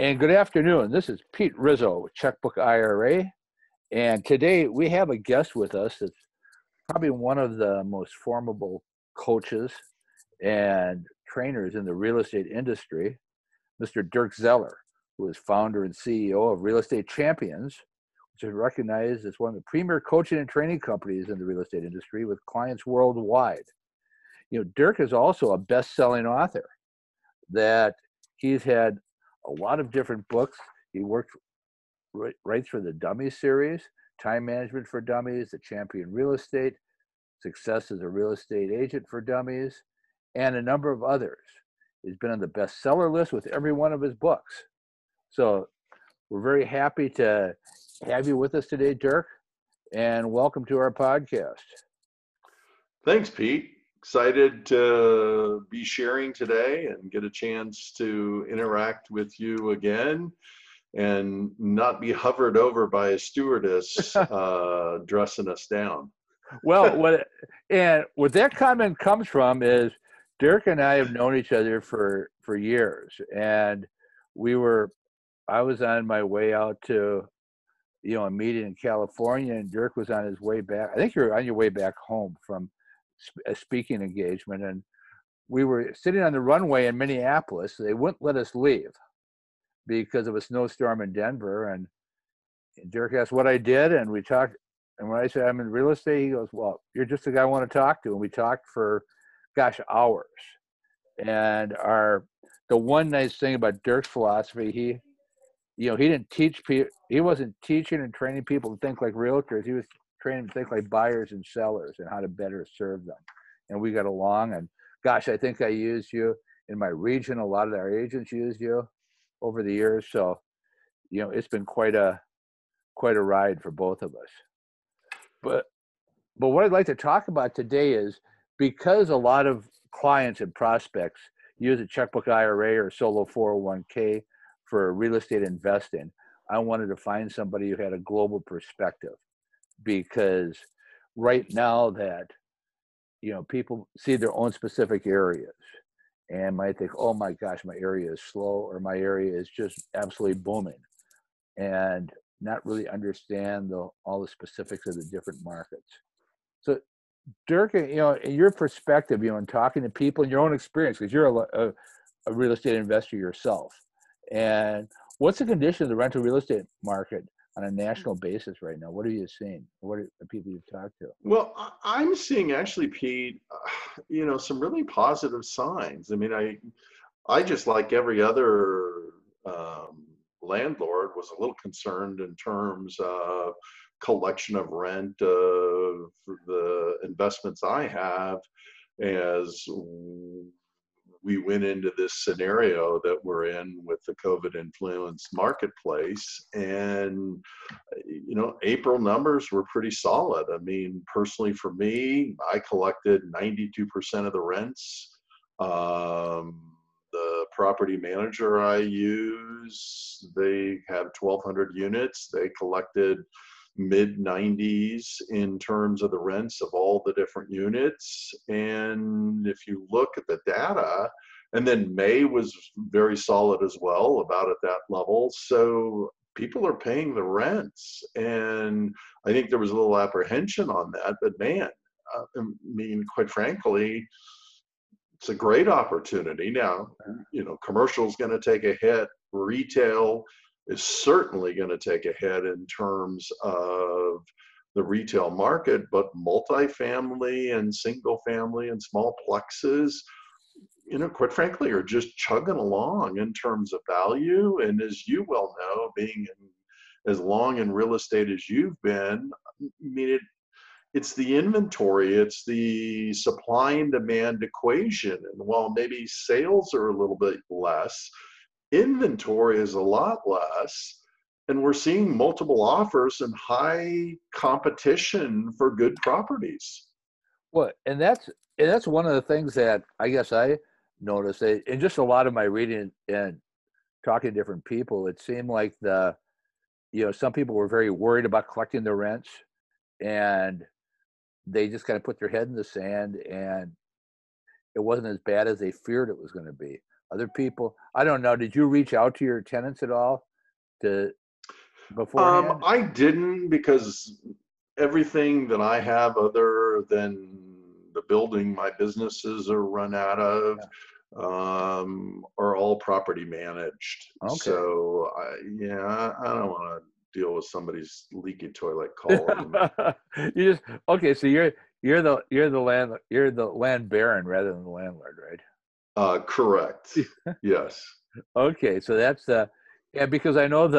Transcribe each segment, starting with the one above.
And good afternoon. This is Pete Rizzo with Checkbook IRA. And today we have a guest with us that's probably one of the most formidable coaches and trainers in the real estate industry, Mr. Dirk Zeller, who is founder and CEO of Real Estate Champions, which is recognized as one of the premier coaching and training companies in the real estate industry with clients worldwide. Dirk is also a best-selling author that he's had a lot of different books. He writes for the Dummies series, Time Management for Dummies, The Champion Real Estate, Success as a Real Estate Agent for Dummies, and a number of others. He's been on the bestseller list with every one of his books. So we're very happy to have you with us today, Dirk, and welcome to our podcast. Thanks, Pete. Excited to be sharing today and get a chance to interact with you again and not be hovered over by a stewardess dressing us down. Well, what that comment comes from is Dirk and I have known each other for years, and I was on my way out to a meeting in California, and Dirk was on his way back. I think you were on your way back home from a speaking engagement, and we were sitting on the runway in Minneapolis. They wouldn't let us leave because of a snowstorm in Denver, and Dirk asked what I did, and we talked. And when I said I'm in real estate, he goes, "Well, you're just the guy I want to talk to." And we talked for, hours. And the one nice thing about Dirk's philosophy, he didn't teach people. He wasn't teaching and training people to think like realtors. He was training them to think like buyers and sellers and how to better serve them. And we got along. And I think I used you in my region. A lot of our agents used you over the years. So, it's been quite a ride for both of us. But what I'd like to talk about today is, because a lot of clients and prospects use a checkbook IRA or solo 401k for real estate investing, I wanted to find somebody who had a global perspective, because right now that people see their own specific areas and might think, oh my gosh, my area is slow, or my area is just absolutely booming, and not really understand all the specifics of the different markets. So Dirk, in your perspective, in talking to people in your own experience, because you're a real estate investor yourself, and what's the condition of the rental real estate market on a national basis right now? What are you seeing? What are the people you've talked to? Well, I'm seeing actually, Pete, some really positive signs. I mean, I just, like every other landlord, was a little concerned in terms of collection of rent of the investments I have, as we went into this scenario that we're in with the COVID influenced marketplace. And April numbers were pretty solid. I mean, personally for me, I collected 92% of the rents. The property manager I use, they have 1,200 units. They collected mid 90s in terms of the rents of all the different units. And if you look at the data, and then May was very solid as well, about at that level. So people are paying the rents. And I think there was a little apprehension on that, but man, I mean, quite frankly, it's a great opportunity. Now, commercial is going to take a hit. Retail is certainly going to take a hit in terms of the retail market, but multifamily and single family and small plexes, quite frankly, are just chugging along in terms of value. And as you well know, being as long in real estate as you've been, I mean, it's the inventory, it's the supply and demand equation. And while maybe sales are a little bit less, inventory is a lot less. And we're seeing multiple offers and high competition for good properties. Well, and that's one of the things that I guess I noticed, in just a lot of my reading and talking to different people. It seemed like some people were very worried about collecting their rents, and they just kind of put their head in the sand, and it wasn't as bad as they feared it was going to be. other people? I don't know. Did you reach out to your tenants at all to beforehand? I didn't, because everything that I have other than the building my businesses are run out of are all property managed. Okay. So I don't want to deal with somebody's leaky toilet calling me. You just okay. So you're the land baron rather than the landlord, right? Correct. Yes. Okay, so that's yeah, because I know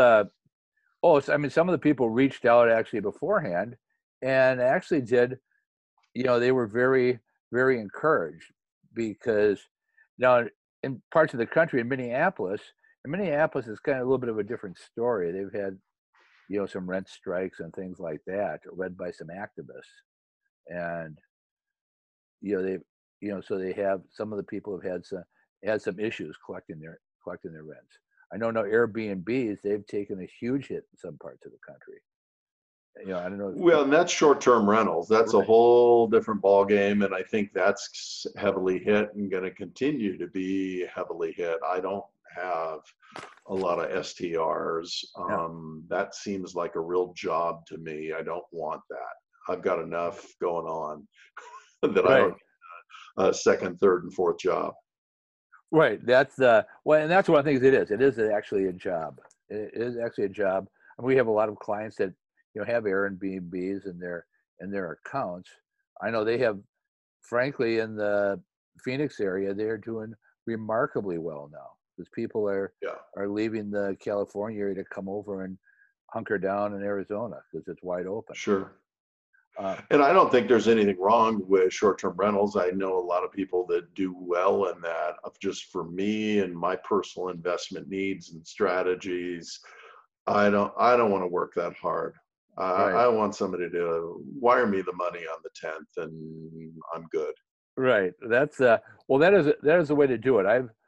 I mean, some of the people reached out actually beforehand and actually did, they were very, very encouraged because now in parts of the country, in Minneapolis is kind of a little bit of a different story. They've had, some rent strikes and things like that led by some activists. And, they've, so they have, some of the people have had some issues collecting their rents. I know now Airbnbs, they've taken a huge hit in some parts of the country. I don't know if Well, and that's short-term rentals. That's a right, whole different ballgame, and I think that's heavily hit and going to continue to be heavily hit. I don't have a lot of STRs. yeah, That seems like a real job to me. I don't want that. I've got enough going on that I don't right, need a second, third, and fourth job. right. That's the well, and that's one of the things it is. It is actually a job. It is actually a job. And we have a lot of clients that have Airbnbs in their accounts. I know they have, frankly, in the Phoenix area, they're doing remarkably well now because people Yeah. are leaving the California area to come over and hunker down in Arizona because it's wide open. Sure. Uh, And I don't think there's anything wrong with short-term rentals. I know a lot of people that do well in that. Of just for me and my personal investment needs and strategies, I don't want to work that hard. right, I want somebody to wire me the money on the 10th and I'm good. right. That's well, that is the way to do it.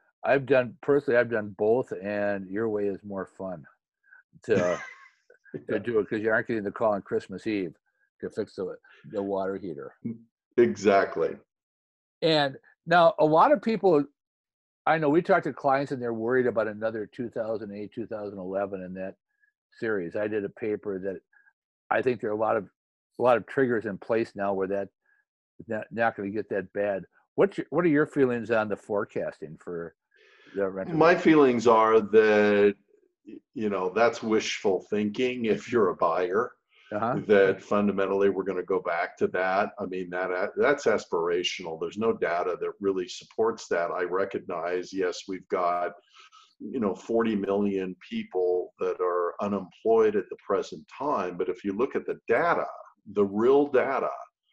I've done both, and your way is more fun to Yeah, do it because you aren't getting the call on Christmas Eve to fix the water heater. exactly. And now a lot of people, I know we talk to clients and they're worried about another 2008, 2011 in that series. I did a paper that I think there are a lot of triggers in place now where that not going to get that bad. What are your feelings on the forecasting for the renter My market? feelings are that, that's wishful thinking if you're a buyer. Uh-huh. That fundamentally we're going to go back to that. I mean, that's aspirational. There's no data that really supports that. I recognize, yes, we've got 40 million people that are unemployed at the present time, but if you look at the data, the real data,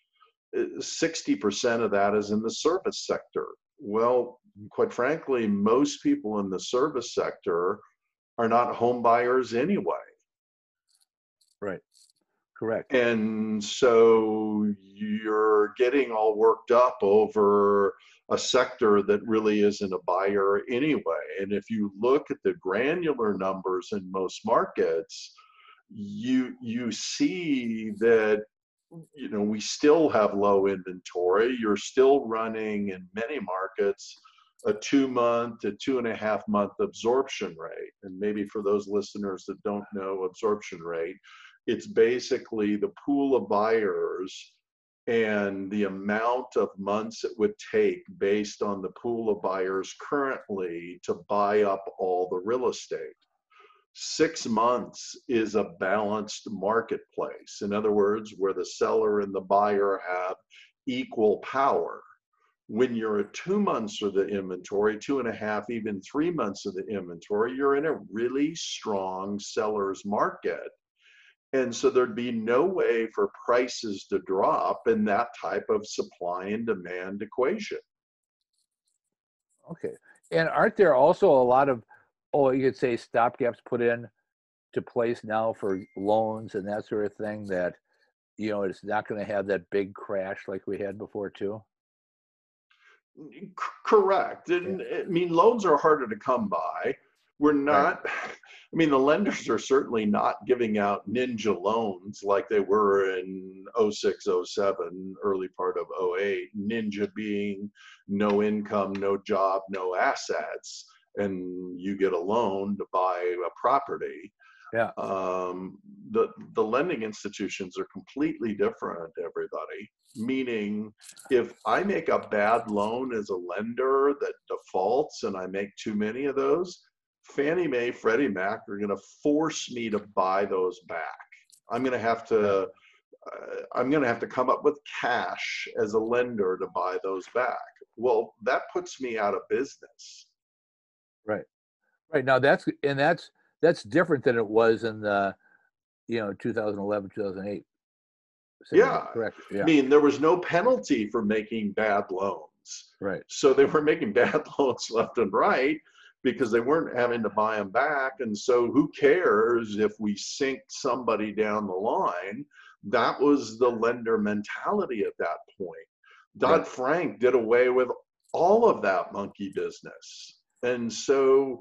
60% of that is in the service sector. Well, quite frankly, most people in the service sector are not home buyers anyway. Right. Correct. And so you're getting all worked up over a sector that really isn't a buyer anyway. And if you look at the granular numbers in most markets, you see that we still have low inventory. You're still running in many markets a 2 month to 2.5 month absorption rate. And maybe for those listeners that don't know absorption rate, it's basically the pool of buyers and the amount of months it would take based on the pool of buyers currently to buy up all the real estate. 6 months is a balanced marketplace. In other words, where the seller and the buyer have equal power. When you're at 2 months of the inventory, 2.5, even 3 months of the inventory, you're in a really strong seller's market. And so there'd be no way for prices to drop in that type of supply and demand equation. Okay. And aren't there also a lot of, you could say stopgaps put in to place now for loans and that sort of thing that, it's not going to have that big crash like we had before too? Correct. Yeah. And I mean, loans are harder to come by. we're Right. not, I mean, the lenders are certainly not giving out ninja loans like they were in '06, '07, early part of '08. Ninja being no income, no job, no assets, and you get a loan to buy a property. Yeah. um, the lending institutions are completely different, everybody. Meaning, if I make a bad loan as a lender that defaults and I make too many of those, Fannie Mae, Freddie Mac are going to force me to buy those back. I'm going to have Yeah. to I'm going to have to come up with cash as a lender to buy those back. Well, that puts me out of business. Right. Right. Now that's different than it was in the 2011, 2008 Yeah. scenario. Correct. I Yeah. mean, there was no penalty for making bad loans. Right. So they were making bad loans left and right because they weren't having to buy them back. And so who cares if we sink somebody down the line? That was the lender mentality at that point. Right. Dodd-Frank did away with all of that monkey business. And so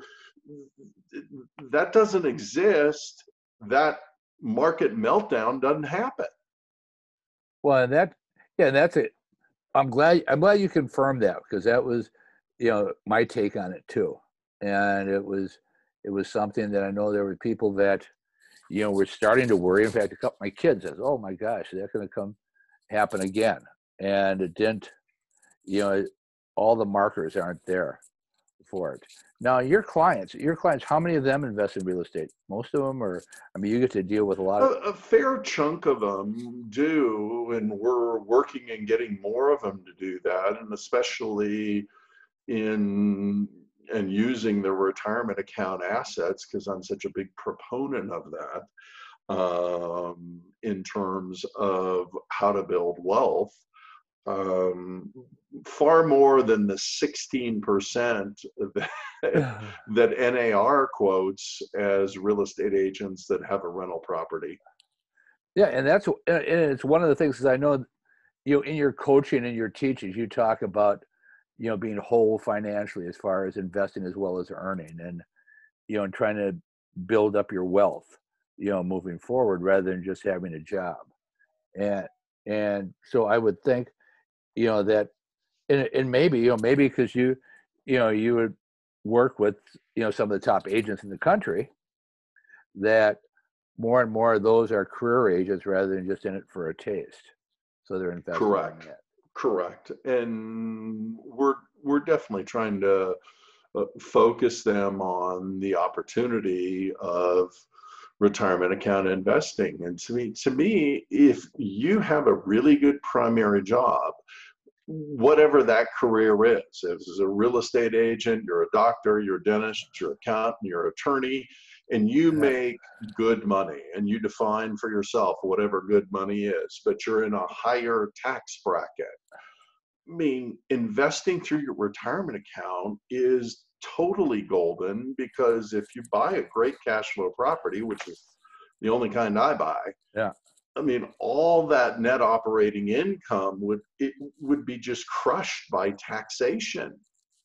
that doesn't exist. That market meltdown doesn't happen. Well, and that yeah, and that's it. I'm glad you confirmed that because that was, my take on it too. And it was something that I know there were people that, were starting to worry. In fact, a couple my kids says, "Oh my gosh, is that going to come happen again?" And it didn't. You know, all the markers aren't there for it. Now, your clients, how many of them invest in real estate? Most of them, or I mean, you get to deal with a lot of. A fair chunk of them do, and we're working and getting more of them to do that, and especially in and using the retirement account assets because I'm such a big proponent of that in terms of how to build wealth. um, Far more than the 16% that NAR quotes as real estate agents that have a rental property. Yeah, and it's one of the things is I know, in your coaching and your teachings, you talk about, being whole financially as far as investing as well as earning and trying to build up your wealth, moving forward rather than just having a job. And and so I would think, that and maybe because you would work with, some of the top agents in the country that more and more of those are career agents rather than just in it for a taste. So they're investing in Correct. that. Correct. And we're definitely trying to focus them on the opportunity of retirement account investing. And to me, if you have a really good primary job, whatever that career is, if it's a real estate agent, you're a doctor, you're a dentist, you're an accountant, you're an attorney, and you Yeah. make good money and you define for yourself whatever good money is, but you're in a higher tax bracket. I mean, investing through your retirement account is totally golden because if you buy a great cash flow property, which is the only kind I buy, Yeah. I mean, all that net operating income would be just crushed by taxation.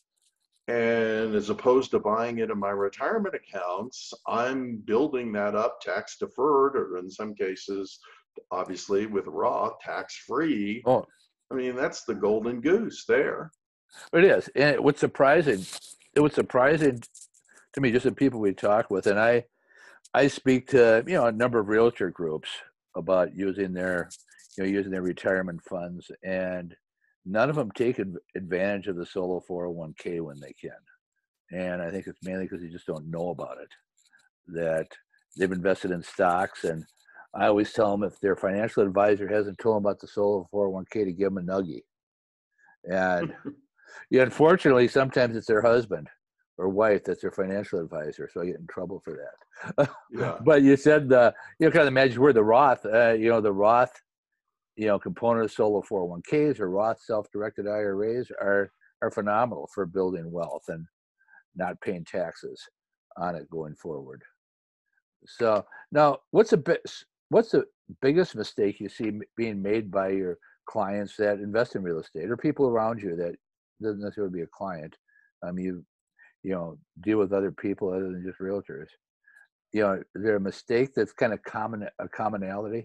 And as opposed to buying it in my retirement accounts, I'm building that up tax deferred, or in some cases, obviously with Roth, tax free. Oh, I mean, that's the golden goose there. it is. And it was surprising to me, just the people we talk with, and I speak to, a number of realtor groups about using their retirement funds, and none of them take advantage of the solo 401k when they can. And I think it's mainly because they just don't know about it, that they've invested in stocks. And I always tell them if their financial advisor hasn't told them about the solo 401k to give them a nuggie. And yeah, unfortunately, sometimes it's their husband or wife that's their financial advisor, so I get in trouble for that. Yeah. But you said kind of the magic word, the Roth. The Roth, component of solo 401ks or Roth self-directed IRAs are phenomenal for building wealth and not paying taxes on it going forward. So now, what's the biggest mistake you see being made by your clients that invest in real estate or people around you that doesn't necessarily be a client? You deal with other people other than just realtors. Is there a mistake that's kind of a commonality?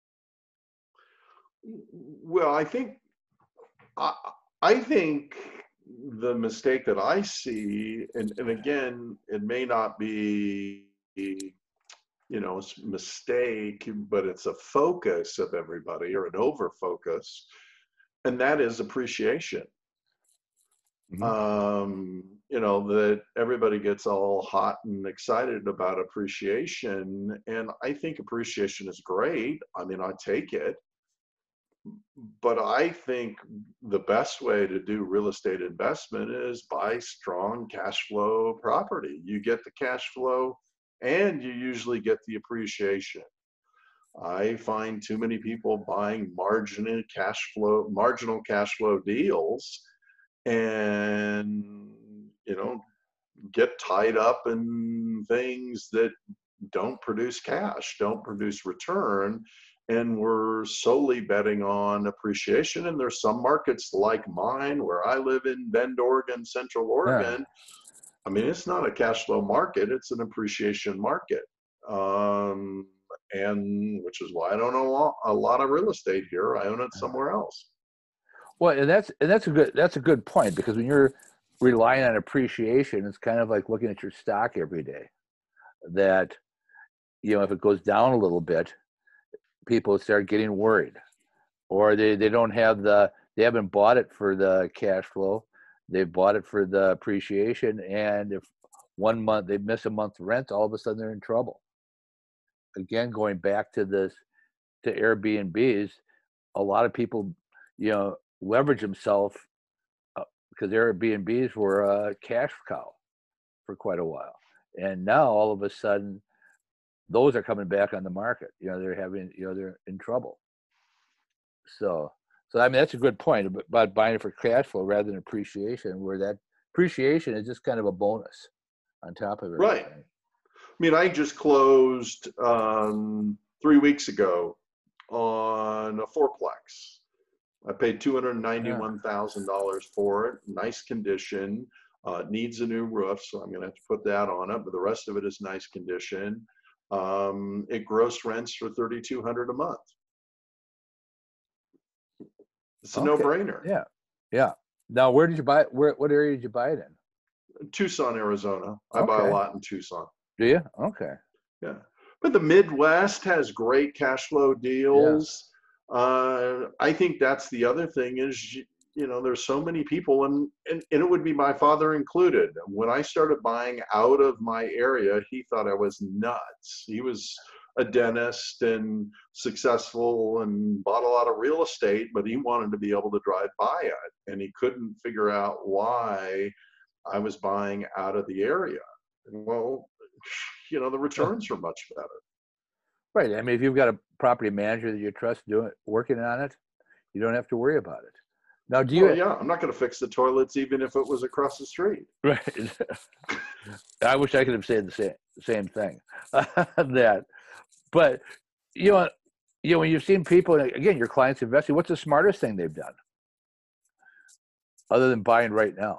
Well, I, I think the mistake that I see, and again, it may not be, mistake, but it's a focus of everybody or an over focus, and that is appreciation. Hmm. That everybody gets all hot and excited about appreciation. And I think appreciation is great. I mean, I take it. But I think the best way to do real estate investment is buy strong cash flow property. You get the cash flow and you usually get the appreciation. I find too many people buying marginal cash flow deals and, get tied up in things that don't produce cash, don't produce return, and we're solely betting on appreciation. And there's some markets like mine where I live in Bend, Oregon, Central Yeah. Oregon. I mean, it's not a cash flow market, it's an appreciation market. Um, and which is why I don't own a lot of real estate here. I own it somewhere else. Well, and that's a good point, because when you're relying on appreciation, it's kind of like looking at your stock every day. That if it goes down a little bit, people start getting worried, or they don't have they haven't bought it for the cash flow, they've bought it for the appreciation, and if one month they miss a month's rent, all of a sudden they're in trouble. Again, going back to Airbnbs, a lot of people leverage themselves, because Airbnbs were a cash cow for quite a while, and now all of a sudden those are coming back on the market. They're in trouble. So I mean, that's a good point about buying it for cash flow rather than appreciation, where that appreciation is just kind of a bonus on top of Right. everything. I mean, I just closed 3 weeks ago on a fourplex. I paid Yeah. $291,000 for it. Nice condition. Needs a new roof, so I'm going to have to put that on it. But the rest of it is nice condition. It gross rents for $3,200 a month. It's a Okay. no-brainer. Yeah. Yeah. Now, where did you buy it? What area did you buy it in? Tucson, Arizona. I buy a Okay. lot in Tucson. Do you? Okay. Yeah. But the Midwest has great cash flow Yeah. deals. I think that's the other thing is, there's so many people, and it would be my father included. When I started buying out of my area, he thought I was nuts. He was a dentist and successful and bought a lot of real estate, but he wanted to be able to drive by it. And he couldn't figure out why I was buying out of the area. Well, the returns are much better. Right. I mean, if you've got a property manager that you trust working on it, you don't have to worry about it. Now, do Well, you? yeah, I'm not going to fix the toilets even if it was across the street. Right. I wish I could have said the same thing. That, but you know, when you've seen people, and again, your clients investing, what's the smartest thing they've done other than buying right now?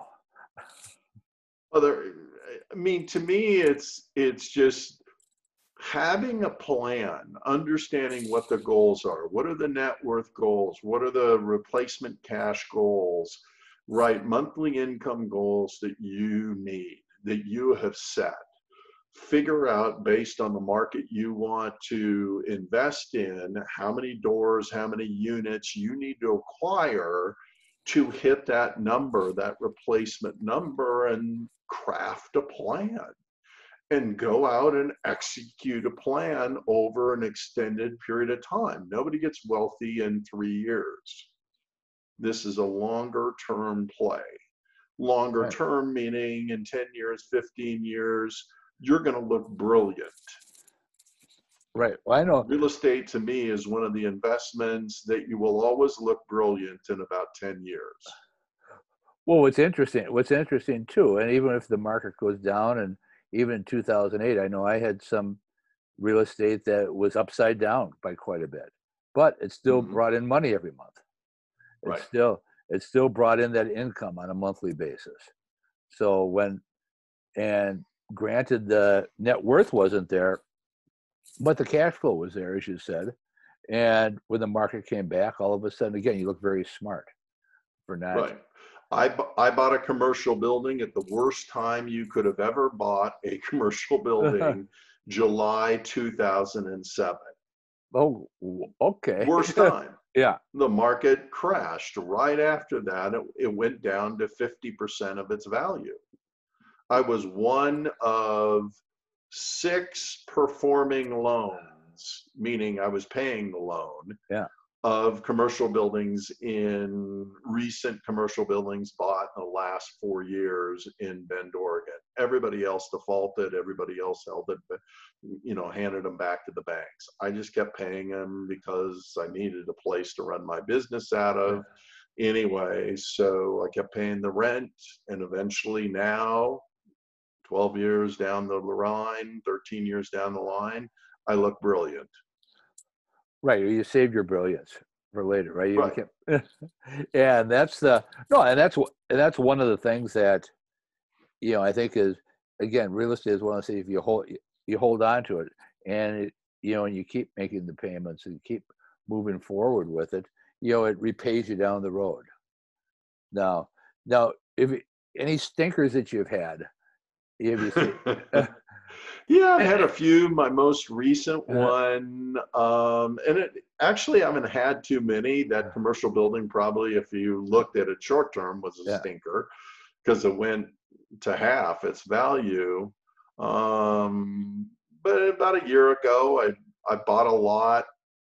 I mean, to me, it's just having a plan, understanding what the goals are. What are the net worth goals? What are the replacement cash goals? Right, monthly income goals that you need, that you have set. Figure out, based on the market you want to invest in, how many doors, how many units you need to acquire to hit that number, that replacement number, and craft a plan and go out and execute a plan over an extended period of time. Nobody gets wealthy in 3 years. This is a longer term play. Longer Right. term meaning in 10 years, 15 years, you're going to look brilliant. Right. Well, I know. Real estate to me is one of the investments that you will always look brilliant in about 10 years. Well, what's interesting too, and even if the market goes down, and even in 2008, I know I had some real estate that was upside down by quite a bit, but it still Mm-hmm. brought in money every month. Right. It still brought in that income on a monthly basis. So when And granted, the net worth wasn't there, but the cash flow was there, as you said. And when the market came back, all of a sudden, again, you look very smart for not. Right. I bought a commercial building at the worst time you could have ever bought a commercial building, July 2007. Oh, okay. Worst time. Yeah. The market crashed right after that. It went down to 50% of its value. I was one of 6 performing loans, meaning I was paying the loan, Yeah. of commercial buildings in recent commercial buildings bought in the last 4 years in Bend, Oregon. Everybody else defaulted. Everybody else held it, handed them back to the banks. I just kept paying them because I needed a place to run my business out of anyway. So I kept paying the rent, and eventually now, 12 years down the line, 13 years down the line, I look brilliant. Right. You saved your brilliance for later, right? You Right. became, and that's the no, and that's one of the things that I think is, again, real estate is one of the things, if you hold on to it, and and you keep making the payments and keep moving forward with it, it repays you down the road. Now, if any stinkers that you've had, have you seen? Yeah, I've had a few. My most recent one, and actually, I haven't had too many. That commercial building, probably, if you looked at it short term, was a stinker because it went to half its value. But about a year ago, I bought a lot,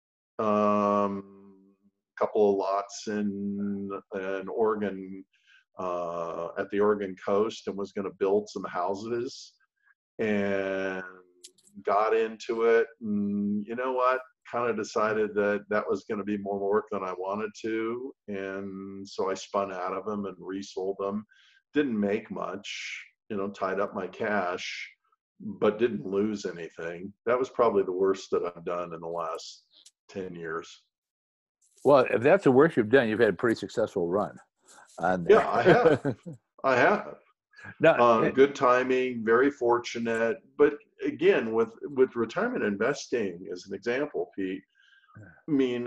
couple of lots in Oregon, at the Oregon coast, and was going to build some houses, and got into it. And you know what? Kind of decided that that was going to be more work than I wanted to. And so I spun out of them and resold them. Didn't make much, tied up my cash, but didn't lose anything. That was probably the worst that I've done in the last 10 years. Well, if that's the worst you've done, you've had a pretty successful run on there. Yeah, I have. I have. No, Good timing, very fortunate. But again, with retirement investing as an example, Pete, I mean,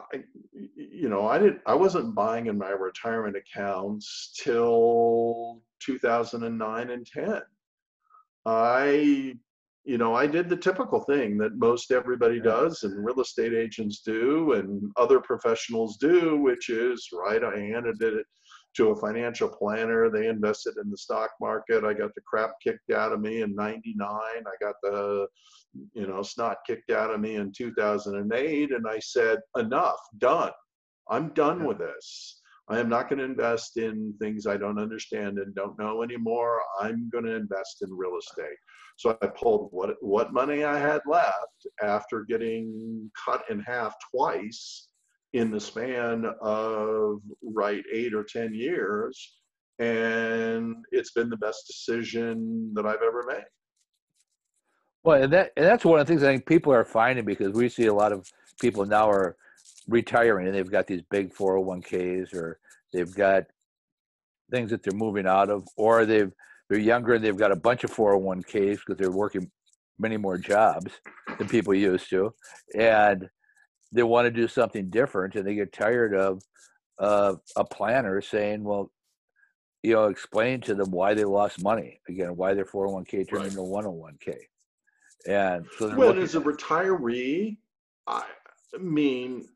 I wasn't buying in my retirement accounts till 2009 and 10. I did the typical thing that most everybody does, and real estate agents do, and other professionals do, which is, right, I handed it to a financial planner. They invested in the stock market. I got the crap kicked out of me in 99. I got the, snot kicked out of me in 2008. And I said, enough, done. I'm done with this. I am not going to invest in things I don't understand and don't know anymore. I'm going to invest in real estate. So I pulled what money I had left after getting cut in half twice in the span of 8 or 10 years. And it's been the best decision that I've ever made. Well, and that's one of the things I think people are finding, because we see a lot of people now are retiring and they've got these big 401ks, or they've got things that they're moving out of, or they're younger and they've got a bunch of 401ks because they're working many more jobs than people used to, and they want to do something different, and they get tired of a planner saying, well, explain to them why they lost money, again, why their 401k turned into a 101k. And so they're as a retiree, I mean,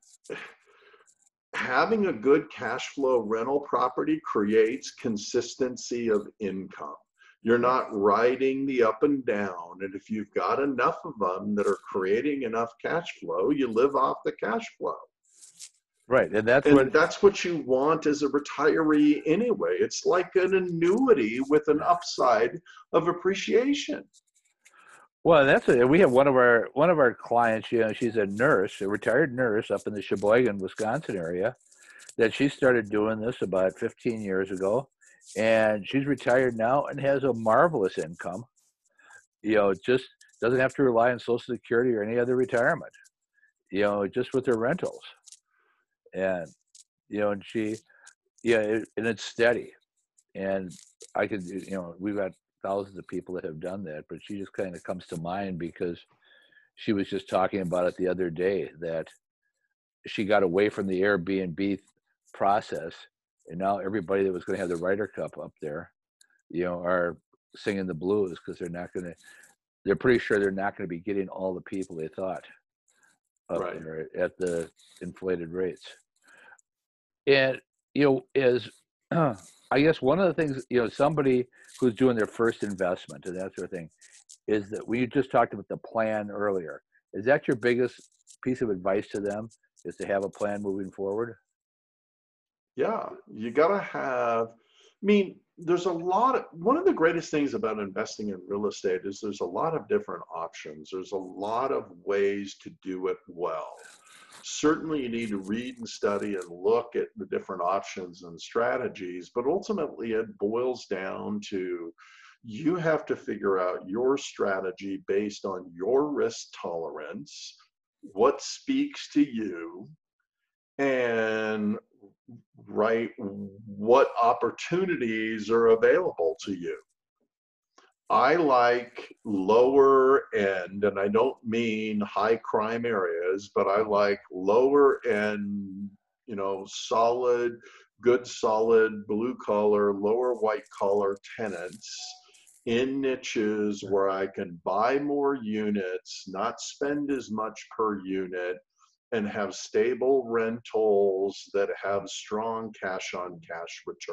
having a good cash flow rental property creates consistency of income. You're not riding the up and down. And if you've got enough of them that are creating enough cash flow, you live off the cash flow. Right. And that's what you want as a retiree anyway. It's like an annuity with an upside of appreciation. Well, we have one of our clients, she's a nurse, a retired nurse up in the Sheboygan, Wisconsin area, that she started doing this about 15 years ago. And she's retired now and has a marvelous income. Just doesn't have to rely on Social Security or any other retirement, just with her rentals. And, and she, and it's steady. And I could, we've got thousands of people that have done that, but she just kind of comes to mind because she was just talking about it the other day that she got away from the Airbnb process, and now everybody that was going to have the Ryder Cup up there, are singing the blues because they're pretty sure they're not going to be getting all the people they thought up Right. there at the inflated rates. And, as I guess one of the things, somebody who's doing their first investment and that sort of thing, is that we just talked about the plan earlier. Is that your biggest piece of advice to them, is to have a plan moving forward? Yeah, you gotta have, there's one of the greatest things about investing in real estate is there's a lot of different options. There's a lot of ways to do it well. Certainly you need to read and study and look at the different options and strategies, but ultimately it boils down to you have to figure out your strategy based on your risk tolerance, what speaks to you, and right, what opportunities are available to you. I like lower end, and I don't mean high crime areas, but I like lower end, solid, good, solid, blue collar, lower white collar tenants in niches where I can buy more units, not spend as much per unit, and have stable rentals that have strong cash on cash return.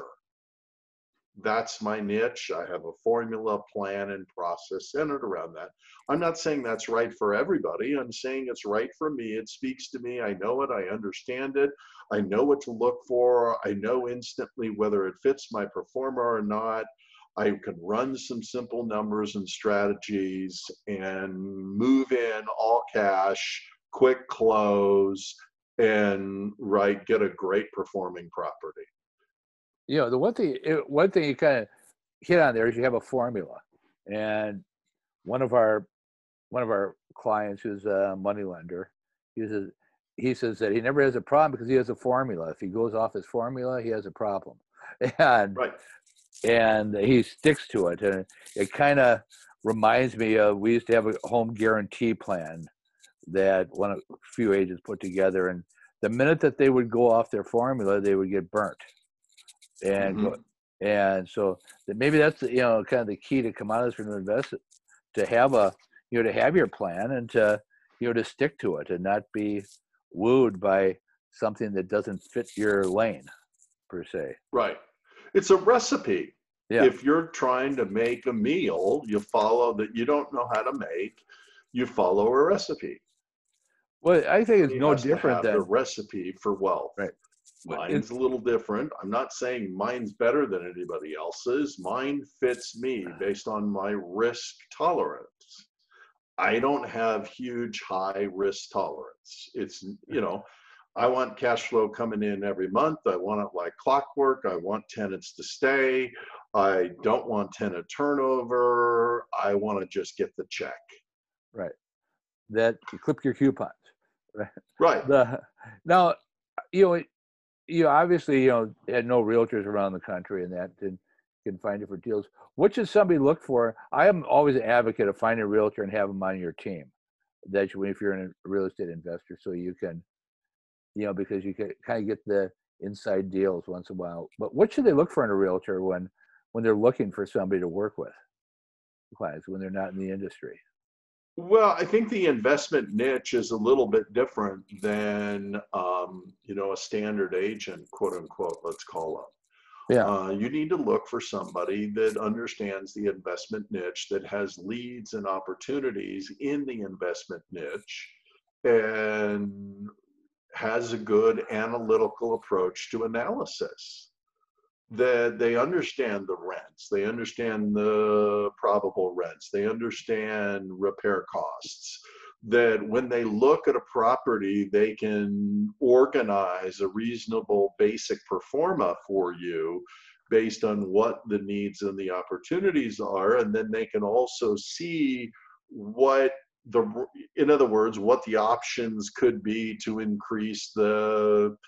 That's my niche. I have a formula, plan, and process centered around that. I'm not saying that's right for everybody. I'm saying it's right for me. It speaks to me. I know it. I understand it. I know what to look for. I know instantly whether it fits my performer or not. I can run some simple numbers and strategies and move in all cash, quick close, and get a great performing property. The one thing you kind of hit on there is you have a formula, and one of our clients who's a money lender, he says that he never has a problem because he has a formula. If he goes off his formula, he has a problem, and Right. and he sticks to it. And it kind of reminds me of, we used to have a home guarantee plan that a few agents put together, and the minute that they would go off their formula, they would get burnt. And Mm-hmm. and so maybe that's kind of the key to come out of this from investment, to have to have your plan, and to to stick to it and not be wooed by something that doesn't fit your lane per se. Right. It's a recipe. Yeah. If you're trying to make a meal, you follow that you don't know how to make, you follow a recipe. Well, I think it's He no has to different have the than recipe for wealth. right. Mine's a little different. I'm not saying mine's better than anybody else's. Mine fits me based on my risk tolerance. I don't have huge high risk tolerance. It's, I want cash flow coming in every month. I want it like clockwork. I want tenants to stay. I don't want tenant turnover. I want to just get the check. Right. That you clip your coupons. Right. Right. Now, you obviously had no realtors around the country, and that and can find different deals. What should somebody look for? I am always an advocate of finding a realtor and have them on your team. That you, if you're a real estate investor, so you can, because you can kind of get the inside deals once in a while. But what should they look for in a realtor when they're looking for somebody to work with clients, when they're not in the industry? Well, I think the investment niche is a little bit different than, a standard agent, quote unquote, let's call them. Yeah. You need to look for somebody that understands the investment niche, that has leads and opportunities in the investment niche, and has a good analytical approach to analysis. That they understand the rents, they understand the probable rents, they understand repair costs, that when they look at a property, they can organize a reasonable basic pro forma for you based on what the needs and the opportunities are. And then they can also see in other words, what the options could be to increase the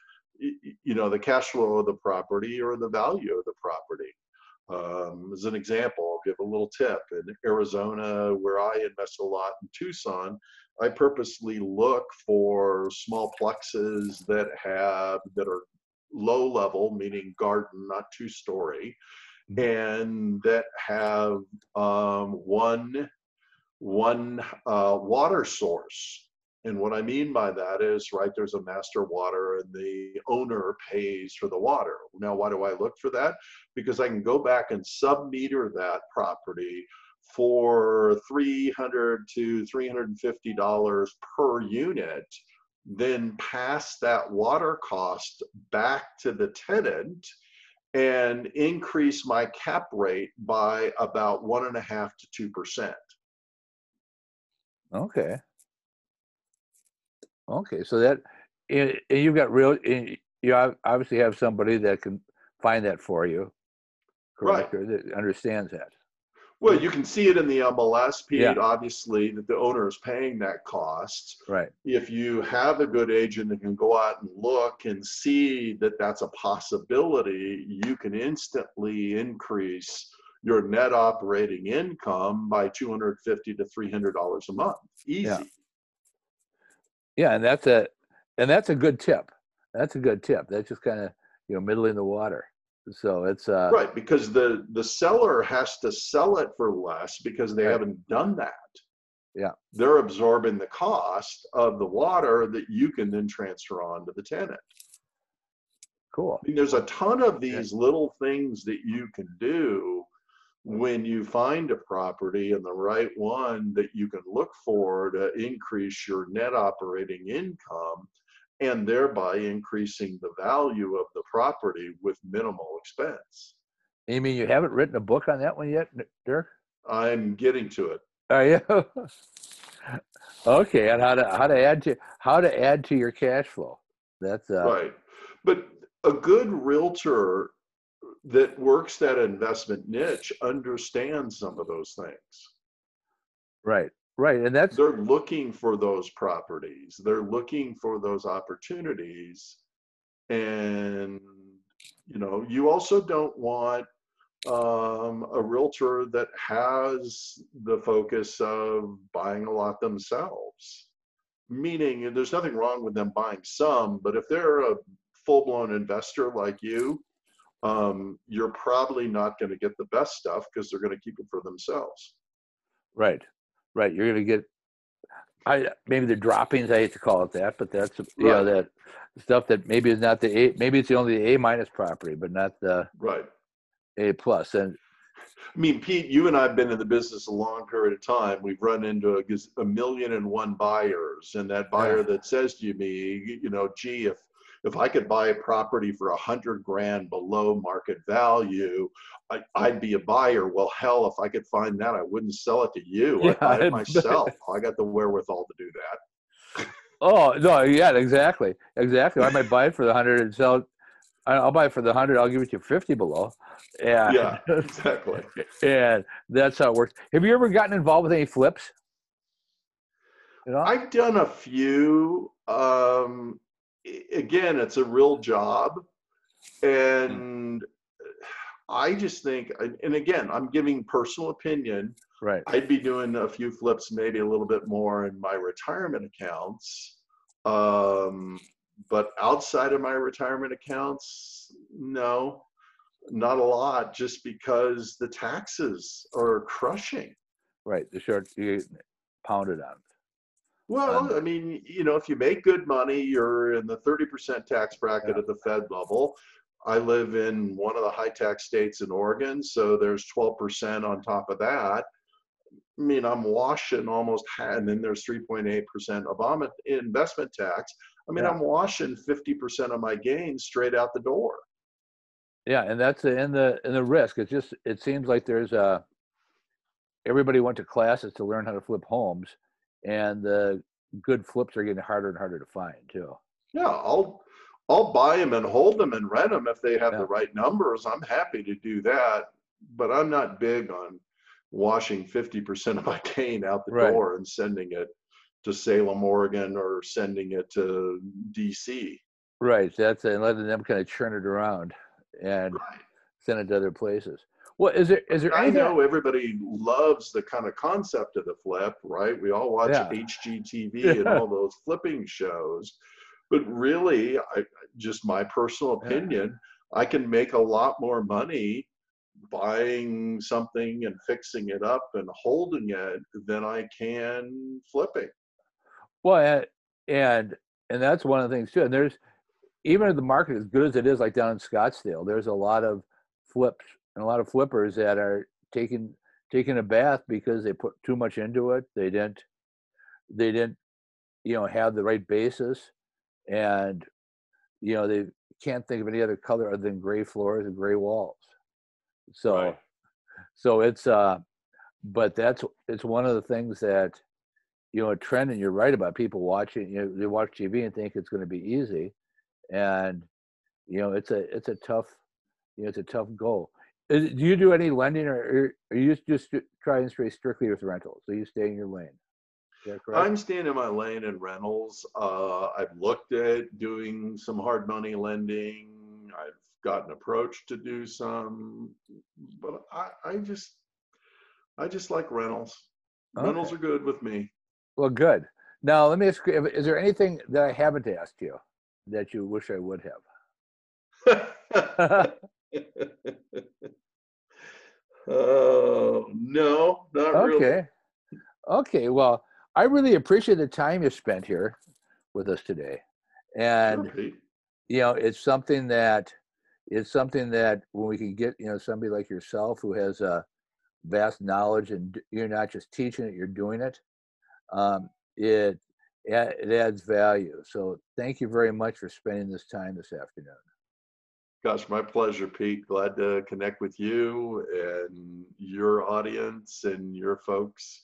cash flow of the property or the value of the property. As an example, I'll give a little tip. In Arizona, where I invest a lot in Tucson, I purposely look for small plexes that are low level, meaning garden, not 2-story, and that have one water source. And what I mean by that is, right, there's a master water and the owner pays for the water. Now, why do I look for that? Because I can go back and sub-meter that property for $300 to $350 per unit, then pass that water cost back to the tenant and increase my cap rate by about 1.5% to 2%. Okay. Okay. So that, and you've got you obviously have somebody that can find that for you, correct? Right. Or that understands that. Well, you can see it in the MLS, Yeah. Pete, obviously, that the owner is paying that cost. Right. If you have a good agent that can go out and look and see that that's a possibility, you can instantly increase your net operating income by $250 to $300 a month. Yeah. Easy. Yeah. And that's a good tip. That's a good tip. That's just kind of, middling the water. So it's right, because the seller has to sell it for less because they right. haven't done that. Yeah. They're absorbing the cost of the water that you can then transfer on to the tenant. Cool. I mean, there's a ton of these little things that you can do when you find a property and the right one that you can look for to increase your net operating income and thereby increasing the value of the property with minimal expense. You mean you haven't written a book on that one yet, Dirk? I'm getting to it. Are you? Okay, and how to add to your cash flow. That's right. But a good realtor that works that investment niche understands some of those things. right. Right. And they're looking for those properties. They're looking for those opportunities. And, you also don't want a realtor that has the focus of buying a lot themselves. Meaning, there's nothing wrong with them buying some, but if they're a full-blown investor like you, you're probably not going to get the best stuff because they're going to keep it for themselves. right. Right. You're going to get maybe the droppings, I hate to call it that, but that's right. That stuff that maybe is not maybe it's only the A- property, but not the right. A+. And I mean, Pete, you and I have been in the business a long period of time. We've run into a million and one buyers, and that buyer that says to me, gee, if I could buy a property for $100,000 below market value, I'd be a buyer. Well, hell, if I could find that, I wouldn't sell it to you. I'd buy it myself. I got the wherewithal to do that. Oh no, yeah, exactly. I might buy it for the 100 and sell it. I'll buy it for the 100. I'll give it to you 50 below. Yeah, exactly. And that's how it works. Have you ever gotten involved with any flips? I've done a few. Again, it's a real job. And I just think, and again, I'm giving personal opinion. Right. I'd be doing a few flips, maybe a little bit more in my retirement accounts. But outside of my retirement accounts, no, not a lot, just because the taxes are crushing. Right. The short, you pounded on. Well, I mean, if you make good money, you're in the 30% tax bracket at the Fed level. I live in one of the high tax states in Oregon, so there's 12% on top of that. I mean, I'm washing almost, and then there's 3.8% Obama investment tax. I mean, I'm washing 50% of my gains straight out the door. Yeah, and that's in the risk. It seems like there's everybody went to classes to learn how to flip homes, and the good flips are getting harder and harder to find too. Yeah, I'll buy them and hold them and rent them if they have the right numbers. I'm happy to do that, but I'm not big on washing 50% of my gain out the door and sending it to Salem, Oregon, or sending it to DC. Right. That's and letting them kind of churn it around and send it to other places. Well, is there I anything? know everybody loves the kind of concept of the flip, right? We all watch Yeah. HGTV and all those flipping shows, but really, just my personal Yeah. opinion, I can make a lot more money buying something and fixing it up and holding it than I can flipping. Well, and and that's one of the things too. And there's even if the market as good as it is, like down in Scottsdale, there's a lot of flips and a lot of flippers that are taking a bath because they put too much into it. They didn't have the right basis, and they can't think of any other color other than gray floors and gray walls. Right. So so but it's one of the things that a trend, and you're right about people watching. They watch TV and think it's going to be easy, and it's a tough it's a tough goal. Do you do any lending, or you just try and stay strictly with rentals? So you stay in your lane. Is that correct? I'm staying in my lane in rentals. I've looked at doing some hard money lending. I've gotten approached to do some, but I just like rentals. Okay. Rentals are good with me. Well, good. Now let me ask you: is there anything that I haven't asked you that you wish I would have? Oh, no, not really. Okay. Okay. Well, I really appreciate the time you spent here with us today, Sure, and Pete. it's something that when we can get somebody like yourself who has a vast knowledge, and you're not just teaching it, you're doing it. um, it it adds value. So thank you very much for spending this time this afternoon. Gosh, my pleasure, Pete. Glad to connect with you and your audience and your folks.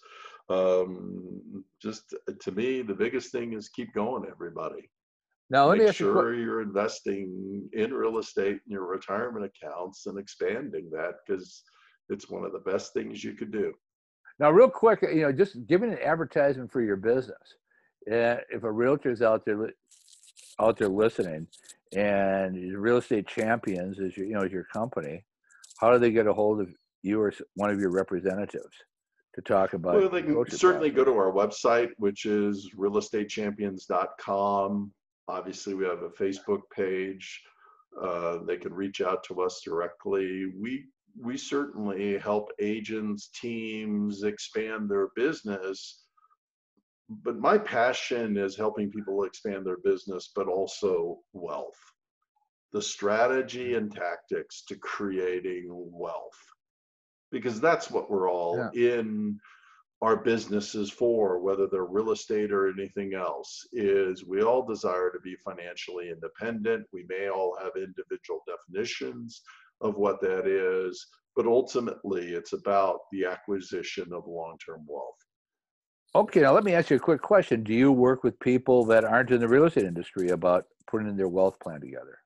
Just to me, the biggest thing is keep going, everybody. Now let me Make ask you a quick. sure you're investing in real estate in your retirement accounts and expanding that because it's one of the best things you could do. Now, real quick, just giving an advertisement for your business. If a realtor's out there listening, and Real Estate Champions is your company, how do they get a hold of you or one of your representatives to talk about Well, they the can coaching certainly go process? to our website, which is realestatechampions.com. Obviously, we have a Facebook page. They can reach out to us directly. We certainly help agents, teams expand their business, but my passion is helping people expand their business, but also wealth, the strategy and tactics to creating wealth, because that's what we're all Yeah. in our businesses for, whether they're real estate or anything else, is we all desire to be financially independent. We may all have individual definitions of what that is, but ultimately it's about the acquisition of long-term wealth. Okay, now let me ask you a quick question. Do you work with people that aren't in the real estate industry about putting their wealth plan together?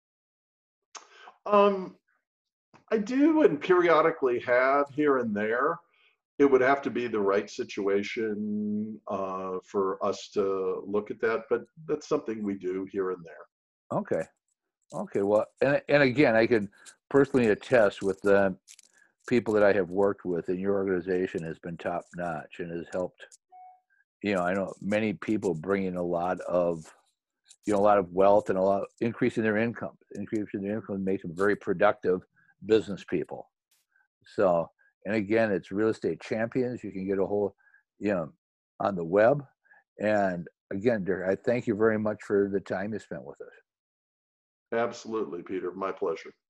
Um, I do and periodically have here and there. It would have to be the right situation for us to look at that, but that's something we do here and there. Okay. Okay. Well, and again, I can personally attest with the people that I have worked with, and your organization has been top notch and has helped. I know many people bringing a lot of wealth, and a lot increasing their income. Increasing their income makes them very productive business people. So, and again, it's Real Estate Champions. You can get a whole, you know, on the web. And again, Derek, I thank you very much for the time you spent with us. Absolutely, Peter. My pleasure.